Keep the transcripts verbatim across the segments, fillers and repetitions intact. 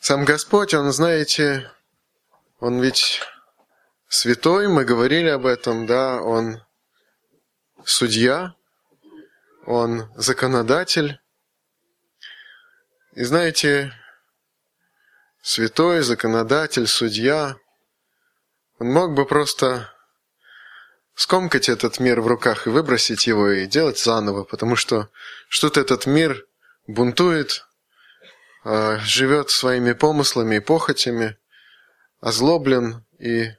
Сам Господь, Он, знаете, Он ведь святой, мы говорили об этом, да, Он судья, Он законодатель. И знаете, святой, законодатель, судья, Он мог бы просто скомкать этот мир в руках и выбросить его, и делать заново, потому что что-то этот мир бунтует, живет своими помыслами и похотями, озлоблен. И,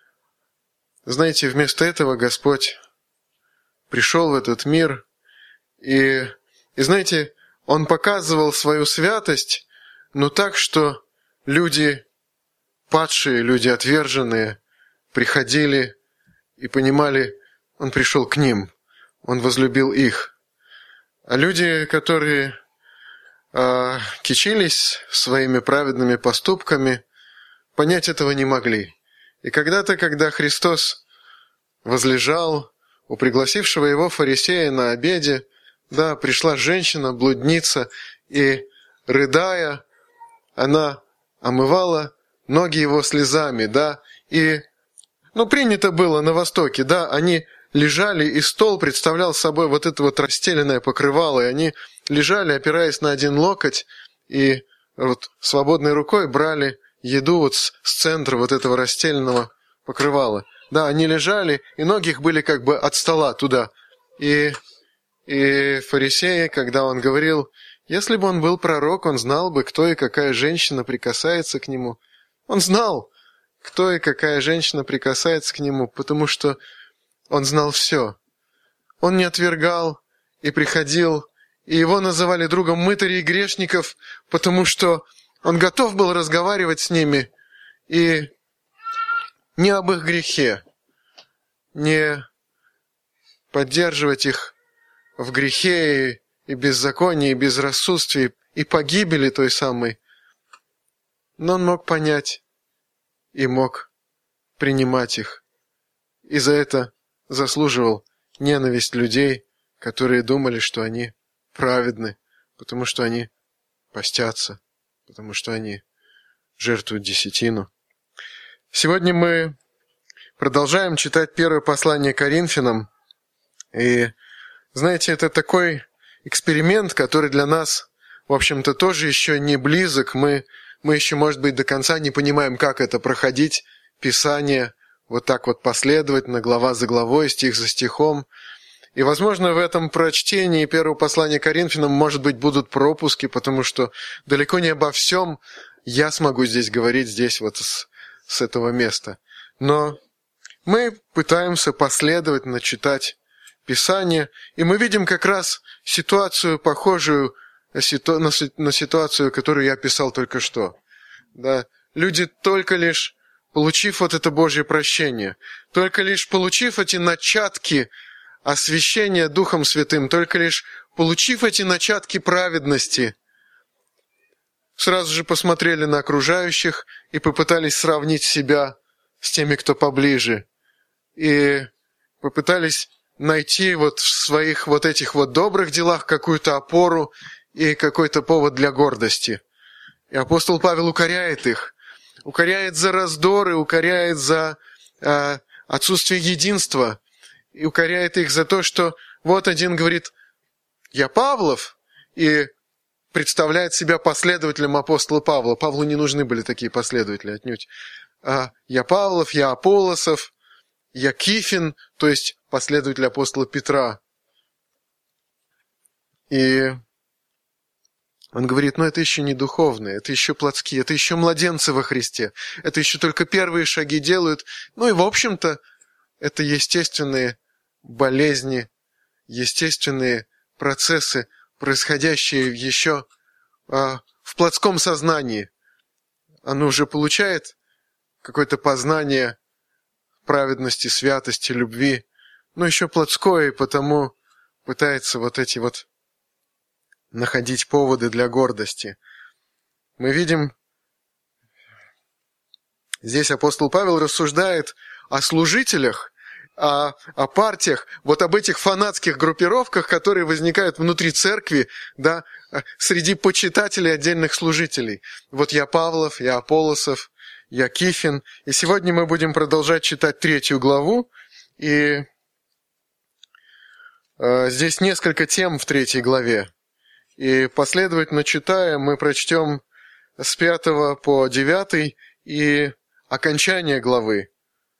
знаете, вместо этого Господь пришел в этот мир, и, и знаете, Он показывал свою святость, но так, что люди падшие, люди отверженные приходили и понимали, Он пришел к ним, Он возлюбил их. А люди, которые э, кичились своими праведными поступками, понять этого не могли. И когда-то, когда Христос возлежал у пригласившего его фарисея на обеде, да, пришла женщина, блудница, и, рыдая, она омывала ноги его слезами, да, и, ну, принято было на Востоке, да, они лежали, и стол представлял собой вот это вот расстеленное покрывало, и они лежали, опираясь на один локоть, и вот свободной рукой брали еду вот с, с центра вот этого расстеленного покрывала. Да, они лежали, и ноги их были как бы от стола туда. И, и фарисей, когда он говорил, если бы он был пророк, он знал бы, кто и какая женщина прикасается к нему. Он знал, кто и какая женщина прикасается к нему, потому что он знал все. Он не отвергал и приходил, и его называли другом мытарей и грешников, потому что он готов был разговаривать с ними и не об их грехе, не поддерживать их в грехе и, и беззаконии, и безрассудстве, и погибели той самой. Но он мог понять и мог принимать их. И за это заслуживал ненависть людей, которые думали, что они праведны, потому что они постятся, потому что они жертвуют десятину. Сегодня мы продолжаем читать первое послание Коринфянам. И, знаете, это такой эксперимент, который для нас, в общем-то, тоже еще не близок. Мы, мы еще, может быть, до конца не понимаем, как это проходить, Писание, вот так вот последовательно, глава за главой, стих за стихом. И, возможно, в этом прочтении первого послания Коринфянам, может быть, будут пропуски, потому что далеко не обо всем я смогу здесь говорить, здесь вот с, с этого места. Но мы пытаемся последовательно читать Писание, и мы видим как раз ситуацию, похожую на ситуацию, которую я описал только что. Да, люди, только лишь получив вот это Божье прощение, только лишь получив эти начатки освящения Духом Святым, только лишь получив эти начатки праведности, сразу же посмотрели на окружающих и попытались сравнить себя с теми, кто поближе, и попытались найти вот в своих вот этих вот добрых делах какую-то опору и какой-то повод для гордости. И апостол Павел укоряет их, укоряет за раздоры, укоряет за э, отсутствие единства, и укоряет их за то, что вот один говорит, я Павлов, и представляет себя последователем апостола Павла. Павлу не нужны были такие последователи отнюдь. А, я Павлов, я Аполлосов, я Кифин, то есть последователь апостола Петра. И он говорит, ну это еще не духовные, это еще плотские, это еще младенцы во Христе, это еще только первые шаги делают. Ну и в общем-то это естественные болезни, естественные процессы, происходящие еще а, в плотском сознании. Оно уже получает какое-то познание праведности, святости, любви, но еще плотское, и потому пытается вот эти вот находить поводы для гордости. Мы видим, здесь апостол Павел рассуждает о служителях, о, о партиях, вот об этих фанатских группировках, которые возникают внутри церкви, да, среди почитателей отдельных служителей. Вот я Павлов, я Аполлосов, я Кифин. И сегодня мы будем продолжать читать третью главу. И э, здесь несколько тем в третьей главе. И последовательно читая, мы прочтем с пятого по девятый и окончание главы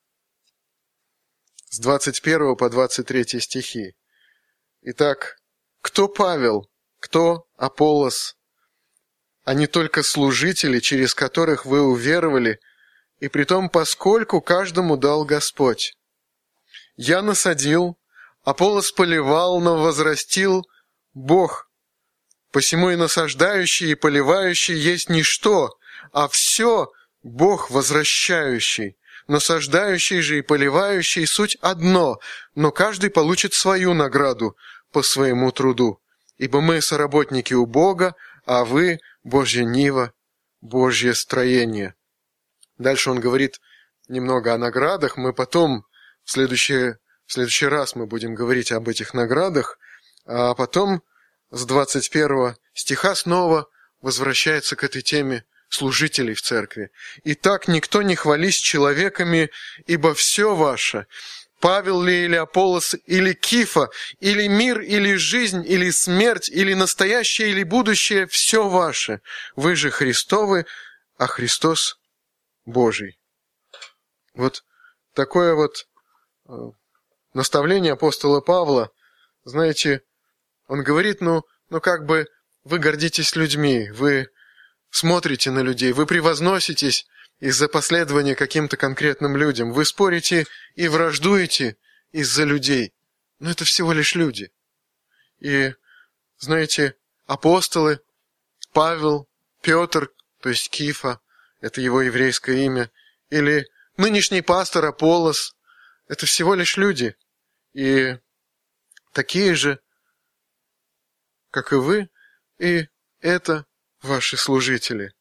с двадцать первого по двадцать третий стихи. Итак, кто Павел, кто Аполлос? Они только служители, через которых вы уверовали, и притом поскольку каждому дал Господь. Я насадил, Аполлос поливал, но возрастил Бог. Посему и насаждающий, и поливающий есть ничто, а все Бог возвращающий. Насаждающий же и поливающий суть одно, но каждый получит свою награду по своему труду. Ибо мы соработники у Бога, а вы – Божья нива, Божье строение. Дальше он говорит немного о наградах. Мы потом, в следующий, в следующий раз мы будем говорить об этих наградах, а потом с двадцать первого стиха снова возвращается к этой теме служителей в церкви. «Итак, никто не хвались человеками, ибо все ваше, Павел ли или Аполлос, или Кифа, или мир, или жизнь, или смерть, или настоящее, или будущее, все ваше. Вы же Христовы, а Христос Божий». Вот такое вот э, наставление апостола Павла. Знаете, он говорит, ну, ну как бы вы гордитесь людьми, вы смотрите на людей, вы превозноситесь из-за последования каким-то конкретным людям. Вы спорите и враждуете из-за людей. Но это всего лишь люди. И, знаете, апостолы, Павел, Петр, то есть Кифа, это его еврейское имя, или нынешний пастор Аполлос, это всего лишь люди. И такие же, как и вы, и это ваши служители.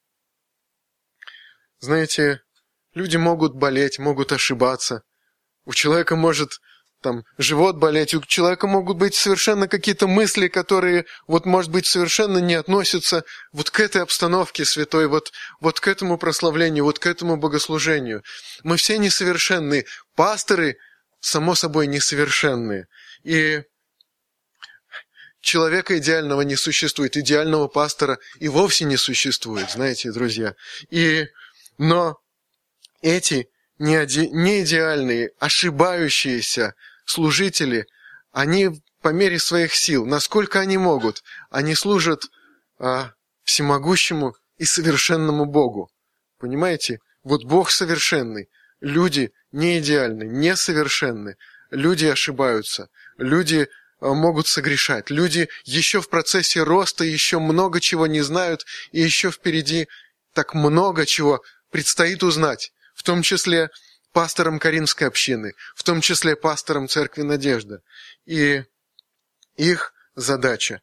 Знаете, люди могут болеть, могут ошибаться. У человека может там живот болеть, у человека могут быть совершенно какие-то мысли, которые, вот, может быть, совершенно не относятся вот к этой обстановке святой, вот, вот к этому прославлению, вот к этому богослужению. Мы все несовершенны. Пасторы, само собой, несовершенные. И человека идеального не существует, идеального пастора и вовсе не существует, знаете, друзья. И Но эти неидеальные, ошибающиеся служители, они по мере своих сил, насколько они могут, они служат а, всемогущему и совершенному Богу. Понимаете? Вот Бог совершенный, люди не идеальны, несовершенны, люди ошибаются, люди а, могут согрешать, люди еще в процессе роста, еще много чего не знают, и еще впереди так много чего предстоит узнать, в том числе пасторам Каринской общины, в том числе пасторам Церкви Надежда. И их задача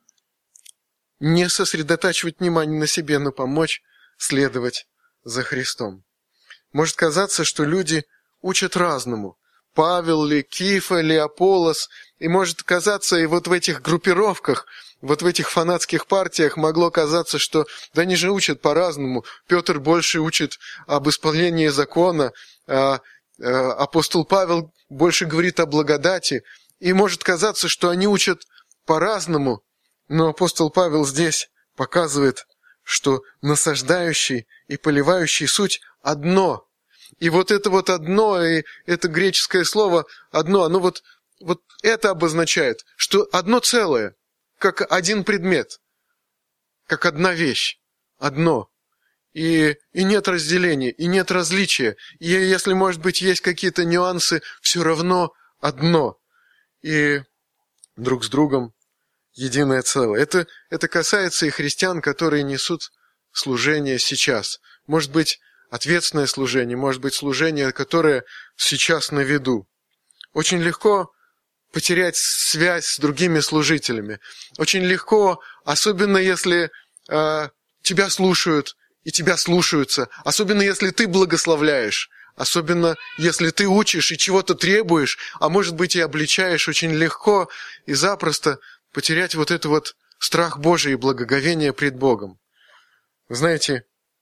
не сосредотачивать внимание на себе, но помочь следовать за Христом. Может казаться, что люди учат разному. Павел ли, Кифа ли, Аполлос. И может казаться, и вот в этих группировках, вот в этих фанатских партиях могло казаться, что да они же учат по-разному. Петр больше учит об исполнении закона, а, а, апостол Павел больше говорит о благодати. И может казаться, что они учат по-разному, но апостол Павел здесь показывает, что насаждающий и поливающий суть одно. И вот это вот одно, и это греческое слово одно, оно вот, вот это обозначает, что одно целое, как один предмет, как одна вещь, одно. И, и нет разделения, и нет различия. И если, может быть, есть какие-то нюансы, все равно одно. И друг с другом единое целое. Это, это касается и христиан, которые несут служение сейчас. Может быть, ответственное служение, может быть, служение, которое сейчас на виду. Очень легко потерять связь с другими служителями. Очень легко, особенно если э, тебя слушают и тебя слушаются, особенно если ты благословляешь, Особенно, если ты учишь и чего-то требуешь, а может быть и обличаешь, очень легко и запросто потерять вот это вот страх Божий и благоговение пред Богом. Вы знаете,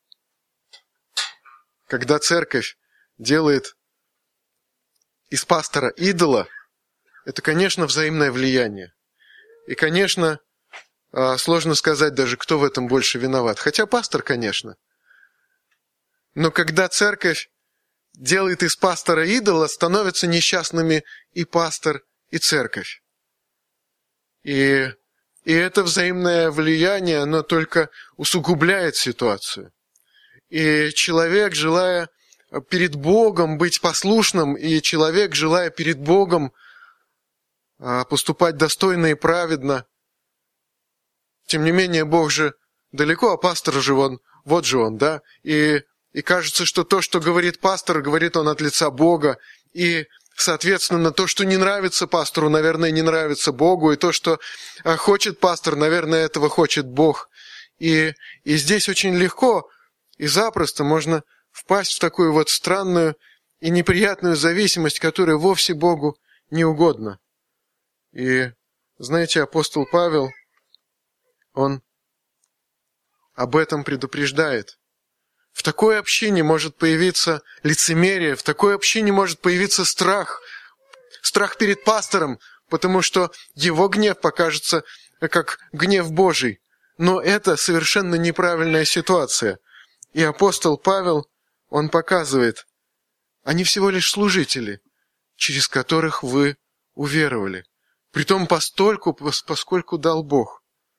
когда церковь делает из пастора идола, это, конечно, взаимное влияние. И, конечно, сложно сказать даже, кто в этом больше виноват. Хотя пастор, конечно. Но когда церковь делает из пастора идола, становятся несчастными и пастор, и церковь. И, и это взаимное влияние, оно только усугубляет ситуацию. И человек, желая перед Богом быть послушным, и человек, желая перед Богом поступать достойно и праведно, тем не менее, Бог же далеко, а пастор же он, вот же он, да, и И кажется, что то, что говорит пастор, говорит он от лица Бога. И, соответственно, то, что не нравится пастору, наверное, не нравится Богу. И то, что хочет пастор, наверное, этого хочет Бог. И, и здесь очень легко и запросто можно впасть в такую вот странную и неприятную зависимость, которая вовсе Богу не угодна. И, знаете, апостол Павел, он об этом предупреждает. В такой общине может появиться лицемерие, в такой общине может появиться страх, страх перед пастором, потому что его гнев покажется как гнев Божий. Но это совершенно неправильная ситуация. И апостол Павел, он показывает, они всего лишь служители, через которых вы уверовали. Притом постольку, поскольку дал Бог.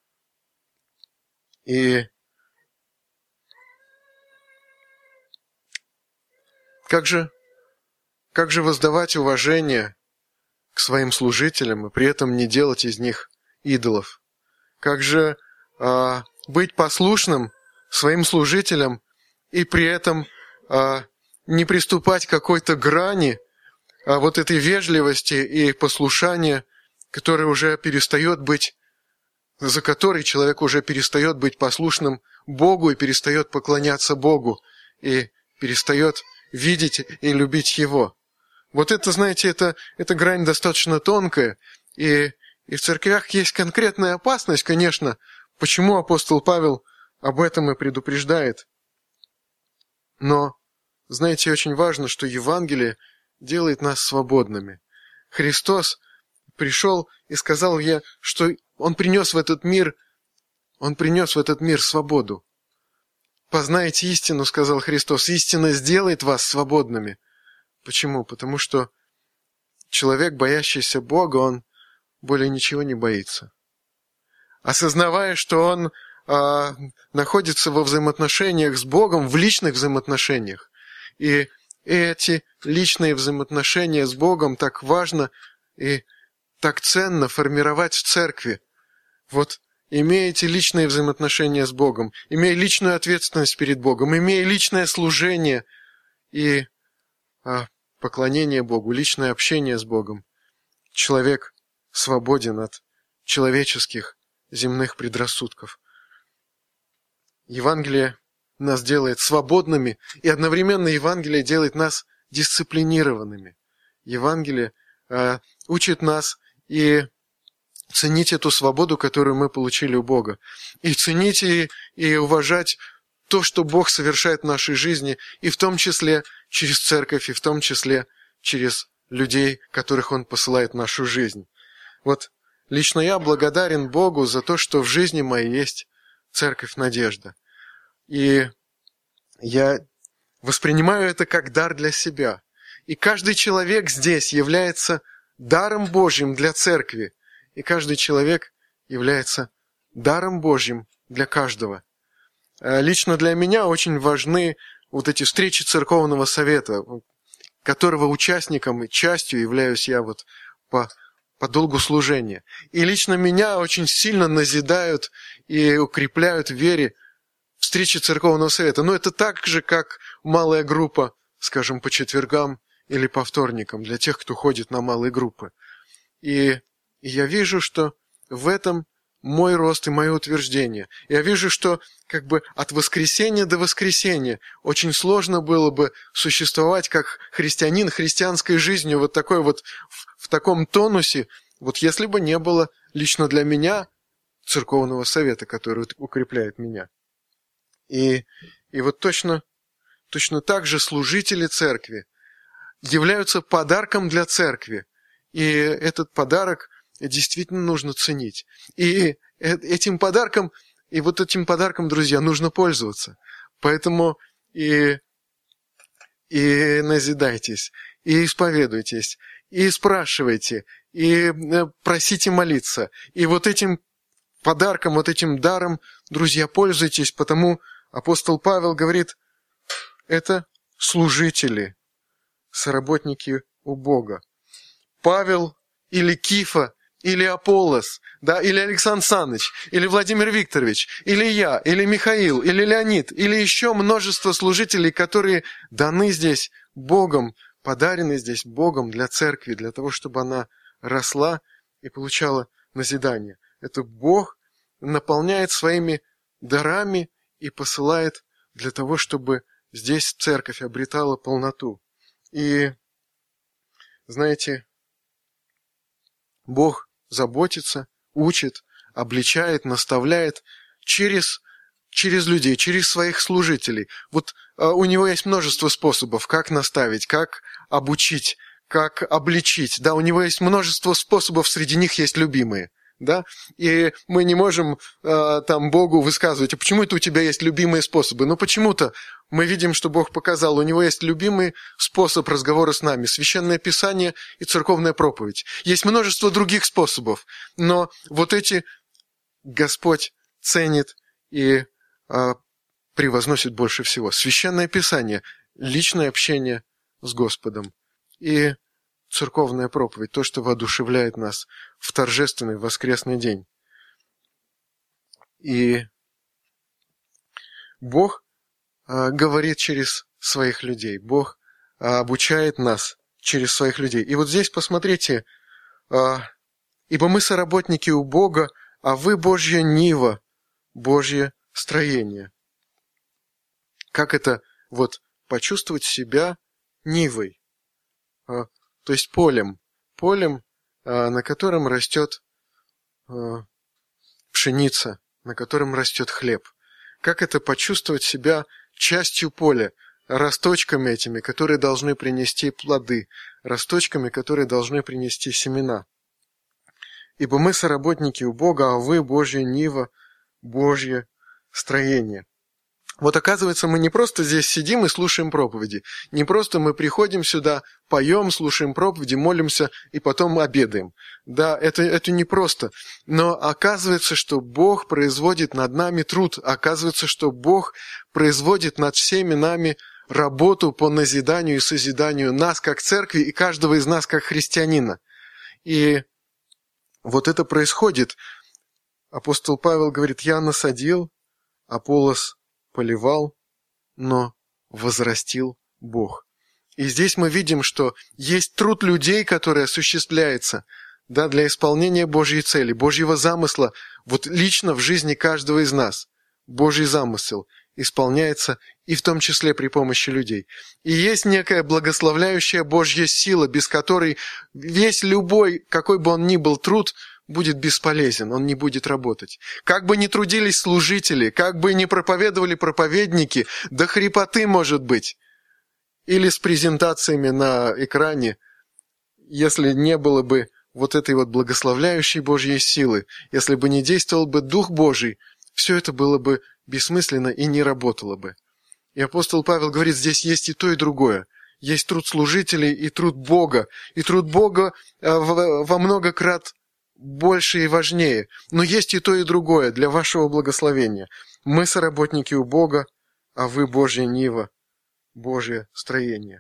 И Как же, как же воздавать уважение к своим служителям и при этом не делать из них идолов? Как же а, быть послушным своим служителям и при этом а, не приступать к какой-то грани а, вот этой вежливости и послушания, которая уже перестает быть, за которой человек уже перестает быть послушным Богу и перестает поклоняться Богу и перестает видеть и любить Его. Вот это, знаете, это, это грань достаточно тонкая, и, и в церквях есть конкретная опасность, конечно, почему апостол Павел об этом и предупреждает. Но, знаете, очень важно, что Евангелие делает нас свободными. Христос пришел и сказал я, что Он принес в этот мир, Он принес в этот мир свободу. «Познайте истину, — сказал Христос, — истина сделает вас свободными». Почему? Потому что человек, боящийся Бога, он более ничего не боится. Осознавая, что он а, находится во взаимоотношениях с Богом, в личных взаимоотношениях, и эти личные взаимоотношения с Богом так важно и так ценно формировать в церкви. Вот имея эти личные взаимоотношения с Богом, имея личную ответственность перед Богом, имея личное служение и а, поклонение Богу, личное общение с Богом, человек свободен от человеческих земных предрассудков. Евангелие нас делает свободными, и одновременно Евангелие делает нас дисциплинированными. Евангелие а, учит нас и ценить эту свободу, которую мы получили у Бога. И ценить и, и уважать то, что Бог совершает в нашей жизни, и в том числе через церковь, и в том числе через людей, которых Он посылает в нашу жизнь. Вот лично я благодарен Богу за то, что в жизни моей есть церковь Надежда. И я воспринимаю это как дар для себя. И каждый человек здесь является даром Божьим для церкви. И каждый человек является даром Божьим для каждого. Лично для меня очень важны вот эти встречи церковного совета, которого участником и частью являюсь я вот по, по долгу служения. И лично меня очень сильно назидают и укрепляют в вере встречи церковного совета. Но это так же, как малая группа, скажем, по четвергам или по вторникам, для тех, кто ходит на малые группы. И И я вижу, что в этом мой рост и мое утверждение. Я вижу, что как бы от воскресения до воскресения очень сложно было бы существовать как христианин христианской жизнью вот такой вот в, в таком тонусе, вот если бы не было лично для меня церковного совета, который укрепляет меня. И, и вот точно, точно так же служители церкви являются подарком для церкви. И этот подарок действительно нужно ценить. И этим подарком, и вот этим подарком, друзья, нужно пользоваться. Поэтому и, и назидайтесь, и исповедуйтесь, и спрашивайте, и просите молиться. И вот этим подарком, вот этим даром, друзья, пользуйтесь, потому апостол Павел говорит, это служители, соработники у Бога. Павел или Кифа, или Аполлос, да, или Александр Саныч, или Владимир Викторович, или я, или Михаил, или Леонид, или еще множество служителей, которые даны здесь Богом, подарены здесь Богом для церкви, для того, чтобы она росла и получала назидание. Это Бог наполняет своими дарами и посылает для того, чтобы здесь церковь обретала полноту. И, знаете, Бог заботится, учит, обличает, наставляет через, через людей, через своих служителей. Вот а, у него есть множество способов, как наставить, как обучить, как обличить. Да, у него есть множество способов, среди них есть любимые. Да? И мы не можем э, там Богу высказывать, а почему это у тебя есть любимые способы? Но почему-то мы видим, что Бог показал, у него есть любимый способ разговора с нами, священное писание и церковная проповедь. Есть множество других способов, но вот эти Господь ценит и э, превозносит больше всего. Священное писание, личное общение с Господом и церковная проповедь, то, что воодушевляет нас в торжественный воскресный день. И Бог а, говорит через своих людей. Бог а, обучает нас через своих людей. И вот здесь посмотрите, а, ибо мы соработники у Бога, а вы Божья нива, Божье строение. Как это вот почувствовать себя нивой? А, То есть полем, полем, на котором растет пшеница, на котором растет хлеб. Как это почувствовать себя частью поля, росточками этими, которые должны принести плоды, росточками, которые должны принести семена. Ибо мы соработники у Бога, а вы Божья нива, Божье строение. Вот оказывается, мы не просто здесь сидим и слушаем проповеди. Не просто мы приходим сюда, поем, слушаем проповеди, молимся и потом обедаем. Да, это, это не просто. Но оказывается, что Бог производит над нами труд. Оказывается, что Бог производит над всеми нами работу по назиданию и созиданию нас как церкви и каждого из нас как христианина. И вот это происходит. Апостол Павел говорит, я насадил, Аполлос поливал, но возрастил Бог. И здесь мы видим, что есть труд людей, который осуществляется, да, для исполнения Божьей цели, Божьего замысла, вот лично в жизни каждого из нас. Божий замысел исполняется и в том числе при помощи людей. И есть некая благословляющая Божья сила, без которой весь любой, какой бы он ни был труд, будет бесполезен, он не будет работать. Как бы ни трудились служители, как бы ни проповедовали проповедники, до хрипоты, может быть, или с презентациями на экране, если не было бы вот этой вот благословляющей Божьей силы, если бы не действовал бы Дух Божий, все это было бы бессмысленно и не работало бы. И апостол Павел говорит, здесь есть и то, и другое. Есть труд служителей и труд Бога. И труд Бога во много крат больше и важнее. Но есть и то, и другое для вашего благословения. Мы соработники у Бога, а вы Божья нива, Божье строение.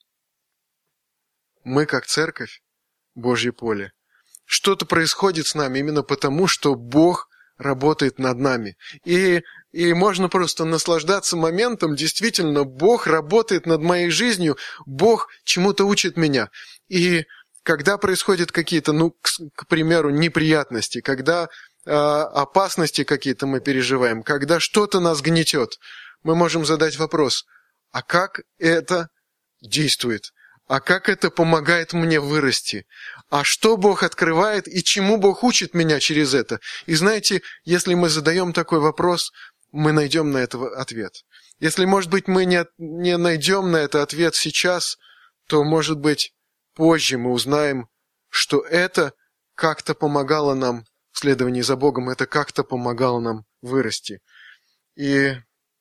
Мы, как церковь, Божье поле. Что-то происходит с нами именно потому, что Бог работает над нами. И, и можно просто наслаждаться моментом. Действительно, Бог работает над моей жизнью, Бог чему-то учит меня. И когда происходят какие-то, ну, к, к примеру, неприятности, когда э, опасности какие-то мы переживаем, когда что-то нас гнетет, мы можем задать вопрос, а как это действует? А как это помогает мне вырасти? А что Бог открывает и чему Бог учит меня через это? И знаете, если мы задаем такой вопрос, мы найдем на это ответ. Если, может быть, мы не, не найдем на это ответ сейчас, то, может быть, позже мы узнаем, что это как-то помогало нам в следовании за Богом, это как-то помогало нам вырасти. И,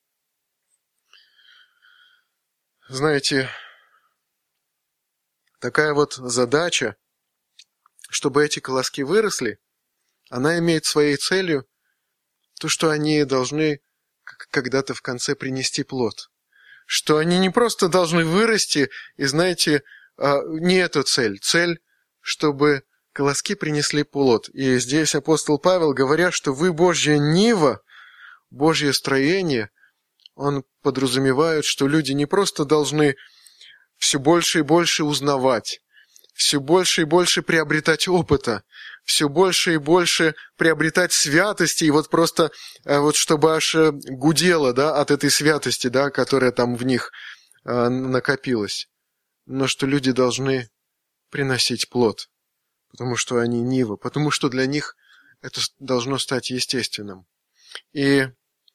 знаете, такая вот задача, чтобы эти колоски выросли, она имеет своей целью то, что они должны когда-то в конце принести плод. Что они не просто должны вырасти, и, знаете, не эту цель. Цель, чтобы колоски принесли плод. И здесь апостол Павел, говоря, что вы Божья нива, Божье строение, он подразумевает, что люди не просто должны все больше и больше узнавать, все больше и больше приобретать опыта, все больше и больше приобретать святости, и вот просто, вот чтобы аж гудело, да, от этой святости, да, которая там в них э, накопилась. Но что люди должны приносить плод, потому что они нива, потому что для них это должно стать естественным. И,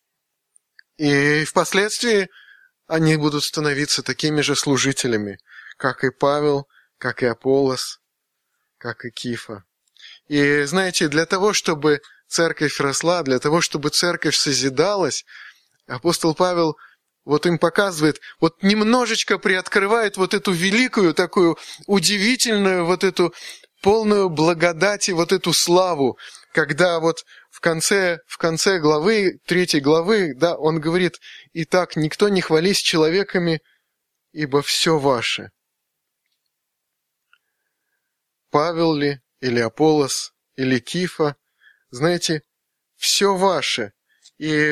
и впоследствии они будут становиться такими же служителями, как и Павел, как и Аполлос, как и Кифа. И знаете, для того, чтобы церковь росла, для того, чтобы церковь созидалась, апостол Павел вот им показывает, вот немножечко приоткрывает вот эту великую, такую удивительную, вот эту полную благодати, вот эту славу, когда вот в конце, в конце главы, третьей главы, да, он говорит: «Итак, никто не хвались человеками, ибо все ваше». Павел ли, или Аполлос, или Кифа, знаете, все ваше. И,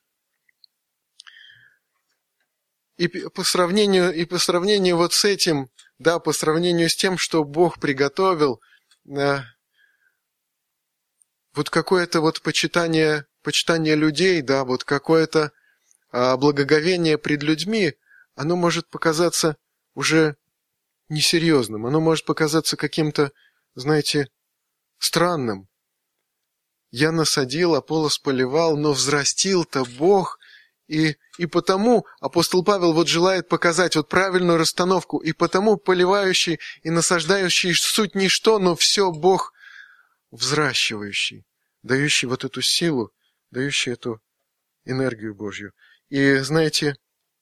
и по сравнению, и по сравнению вот с этим, да, по сравнению с тем, что Бог приготовил, да, вот какое-то вот почитание, почитание людей, да, вот какое-то а, благоговение пред людьми, оно может показаться уже несерьезным, оно может показаться каким-то, знаете, странным. Я насадил, Аполлос поливал, но взрастил-то Бог. И, и потому апостол Павел вот желает показать вот правильную расстановку. И потому поливающий и насаждающий суть ничто, но все Бог взращивающий, дающий вот эту силу, дающий эту энергию Божью. И знаете,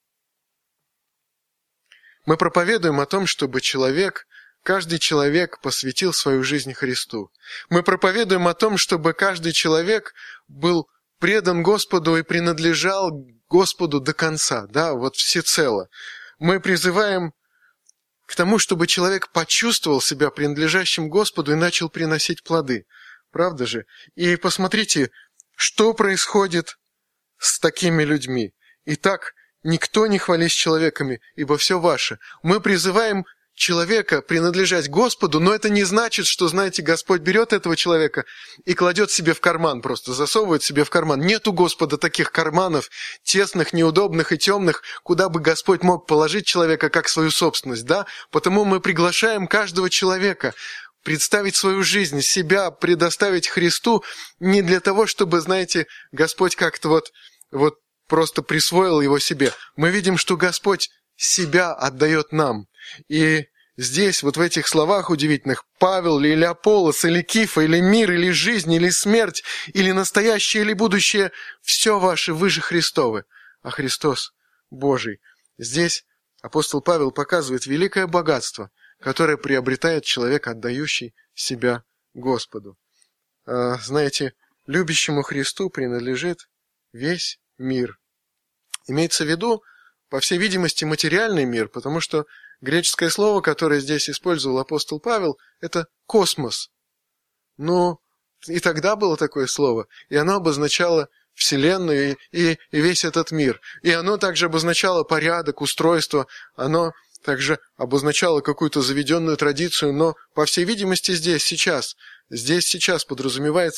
мы проповедуем о том, чтобы человек, каждый человек посвятил свою жизнь Христу. Мы проповедуем о том, чтобы каждый человек был предан Господу и принадлежал Господу до конца, да, вот всецело. Мы призываем к тому, чтобы человек почувствовал себя принадлежащим Господу и начал приносить плоды. Правда же? И посмотрите, что происходит с такими людьми. Итак, никто не хвались человеками, ибо все ваше. Мы призываем человека принадлежать Господу, но это не значит, что, знаете, Господь берет этого человека и кладет себе в карман, просто засовывает себе в карман. Нет у Господа таких карманов, тесных, неудобных и темных, куда бы Господь мог положить человека как свою собственность, да? Потому мы приглашаем каждого человека представить свою жизнь, себя предоставить Христу не для того, чтобы, знаете, Господь как-то вот, вот просто присвоил его себе. Мы видим, что Господь себя отдает нам. И здесь, вот в этих словах удивительных, Павел ли, или Аполлос, или Кифа, или мир, или жизнь, или смерть, или настоящее, или будущее, все ваше, вы же Христовы, а Христос Божий. Здесь апостол Павел показывает великое богатство, которое приобретает человек, отдающий себя Господу. А, знаете, любящему Христу принадлежит весь мир. Имеется в виду, по всей видимости, материальный мир, потому что греческое слово, которое здесь использовал апостол Павел, это космос. Ну, и тогда было такое слово, и оно обозначало Вселенную и, и, и весь этот мир. И оно также обозначало порядок, устройство, оно также обозначало какую-то заведенную традицию, но, по всей видимости, здесь, сейчас, здесь, сейчас подразумевается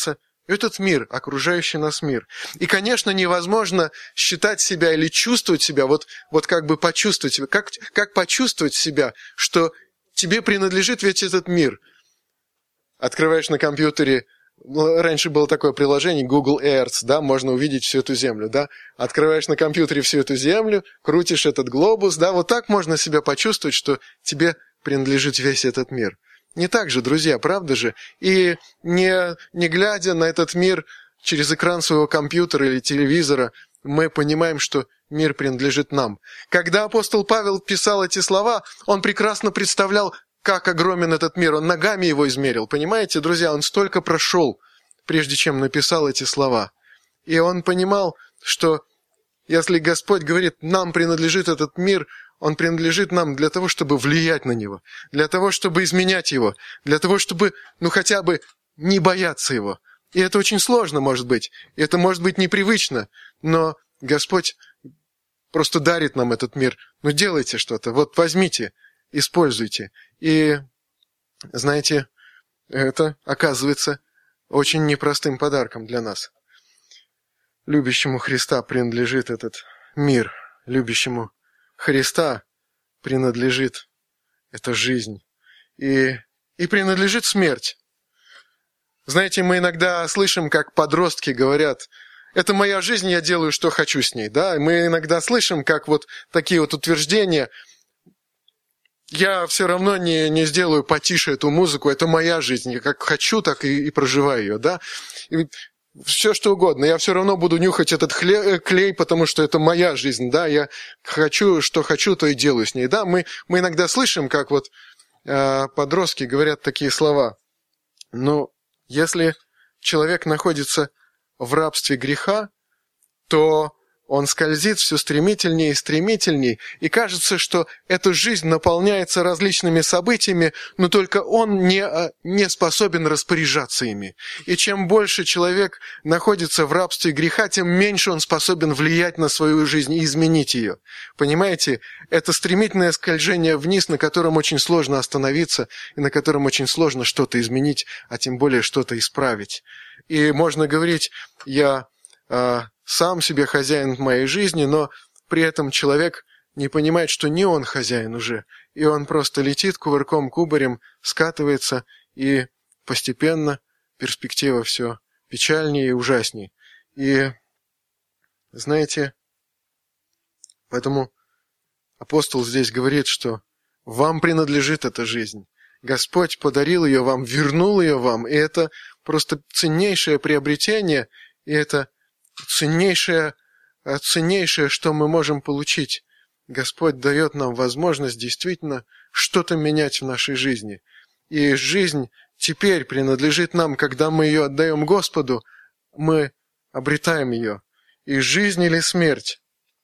Этот мир, окружающий нас мир. И, конечно, невозможно считать себя или чувствовать себя, вот, вот как бы почувствовать себя. Как, как почувствовать себя, что тебе принадлежит весь этот мир? Открываешь на компьютере, раньше было такое приложение Google Earth, да, можно увидеть всю эту землю, да. Открываешь на компьютере всю эту землю, крутишь этот глобус, да, вот так можно себя почувствовать, что тебе принадлежит весь этот мир. Не так же, друзья, правда же? И не, не глядя на этот мир через экран своего компьютера или телевизора, мы понимаем, что мир принадлежит нам. Когда апостол Павел писал эти слова, он прекрасно представлял, как огромен этот мир. Он ногами его измерил. Понимаете, друзья, он столько прошел, прежде чем написал эти слова. И он понимал, что если Господь говорит, нам принадлежит этот мир, он принадлежит нам для того, чтобы влиять на него, для того, чтобы изменять его, для того, чтобы, ну, хотя бы не бояться его. И это очень сложно, может быть, и это может быть непривычно, но Господь просто дарит нам этот мир. Ну, делайте что-то, вот возьмите, используйте. И, знаете, это оказывается очень непростым подарком для нас. Любящему Христа принадлежит этот мир, любящему Христа принадлежит эта жизнь и, и принадлежит смерть. Знаете, мы иногда слышим, как подростки говорят, это моя жизнь, я делаю, что хочу с ней. Да? Мы иногда слышим, как вот такие вот утверждения, я все равно не, не сделаю потише эту музыку, это моя жизнь, я как хочу, так и, и проживаю ее. Да? И все что угодно, я все равно буду нюхать этот хле- клей, потому что это моя жизнь, да, я хочу, что хочу, то и делаю с ней, да, мы, мы иногда слышим, как вот э, подростки говорят такие слова, но если человек находится в рабстве греха, то он скользит все стремительнее и стремительнее, и кажется, что эта жизнь наполняется различными событиями, но только он не, не способен распоряжаться ими. И чем больше человек находится в рабстве греха, тем меньше он способен влиять на свою жизнь и изменить ее. Понимаете, это стремительное скольжение вниз, на котором очень сложно остановиться, и на котором очень сложно что-то изменить, а тем более что-то исправить. И можно говорить, я... сам себе хозяин в моей жизни, но при этом человек не понимает, что не он хозяин уже, и он просто летит кувырком-кубарем, скатывается, и постепенно перспектива все печальнее и ужаснее. И, знаете, поэтому апостол здесь говорит, что вам принадлежит эта жизнь. Господь подарил ее вам, вернул ее вам, и это просто ценнейшее приобретение, и это Ценнейшее, ценнейшее, что мы можем получить. Господь дает нам возможность действительно что-то менять в нашей жизни. И жизнь теперь принадлежит нам, когда мы ее отдаем Господу, мы обретаем ее. И жизнь или смерть?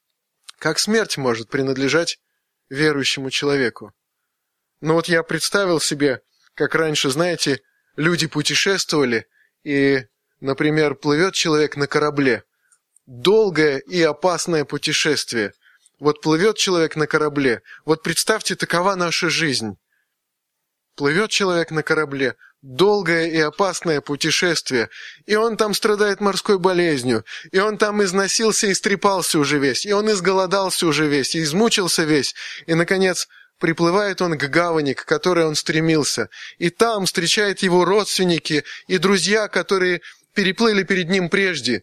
Как смерть может принадлежать верующему человеку? Ну вот я представил себе, как раньше, знаете, люди путешествовали, и, например, плывет человек на корабле. Долгое и опасное путешествие. Вот плывет человек на корабле. Вот представьте, такова наша жизнь. Плывет человек на корабле. Долгое и опасное путешествие. И он там страдает морской болезнью. И он там износился и истрепался уже весь. И он изголодался уже весь. И измучился весь. И, наконец, приплывает он к гавани, к которой он стремился. И там встречают его родственники и друзья, которые переплыли перед ним прежде.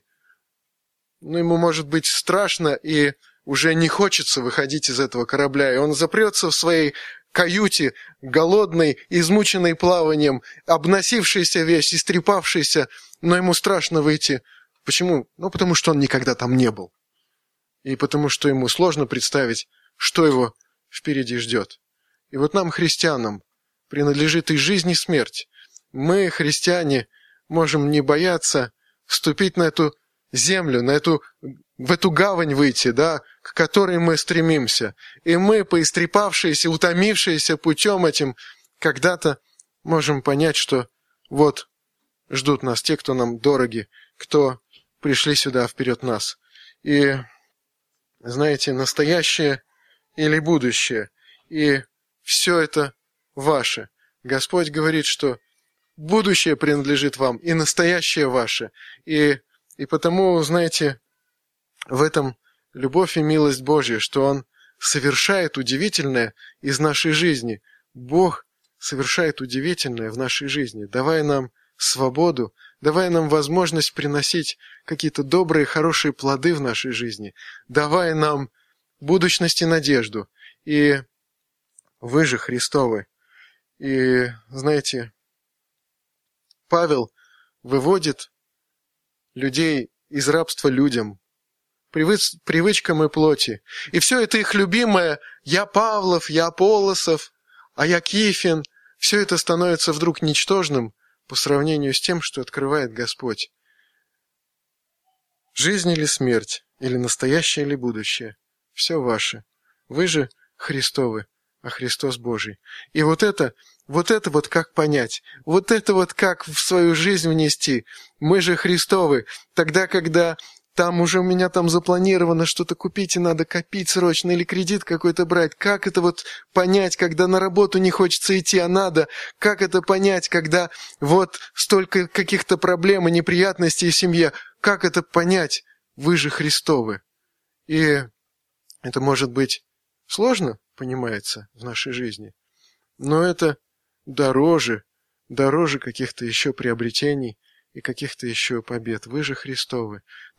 Ну, ему может быть страшно, и уже не хочется выходить из этого корабля. И он запрется в своей каюте, голодный, измученный плаванием, обносившийся весь, истрепавшийся, но ему страшно выйти. Почему? Ну, потому что он никогда там не был. И потому что ему сложно представить, что его впереди ждет. И вот нам, христианам, принадлежит и жизнь, и смерть. Мы, христиане, можем не бояться вступить на эту землю, на эту, в эту гавань выйти, да, к которой мы стремимся. И мы, поистрепавшиеся, утомившиеся путем этим, когда-то можем понять, что вот ждут нас те, кто нам дороги, кто пришли сюда вперед нас. И, знаете, настоящее или будущее, и все это ваше. Господь говорит, что будущее принадлежит вам, и настоящее ваше. И, и потому, знаете, в этом любовь и милость Божья, что Он совершает удивительное из нашей жизни. Бог совершает удивительное в нашей жизни, давая нам свободу, давая нам возможность приносить какие-то добрые, хорошие плоды в нашей жизни, давая нам будущность и надежду. И вы же Христовы. И, знаете, Павел выводит людей из рабства людям, привыч, привычкам и плоти. И все это их любимое «я Павлов», «я Аполлосов», «а я Кифин», все это становится вдруг ничтожным по сравнению с тем, что открывает Господь. Жизнь или смерть, или настоящее или будущее, все ваше. Вы же Христовы, а Христос Божий. И вот это, вот это вот как понять, вот это вот как в свою жизнь внести. Мы же Христовы, тогда, когда там уже у меня там запланировано что-то купить, и надо копить срочно, или кредит какой-то брать. Как это вот понять, когда на работу не хочется идти, а надо? Как это понять, когда вот столько каких-то проблем и неприятностей в семье? Как это понять? Вы же Христовы. И это может быть сложно, понимается, в нашей жизни. Но это дороже, дороже каких-то еще приобретений и каких-то еще побед. Вы же Христовы.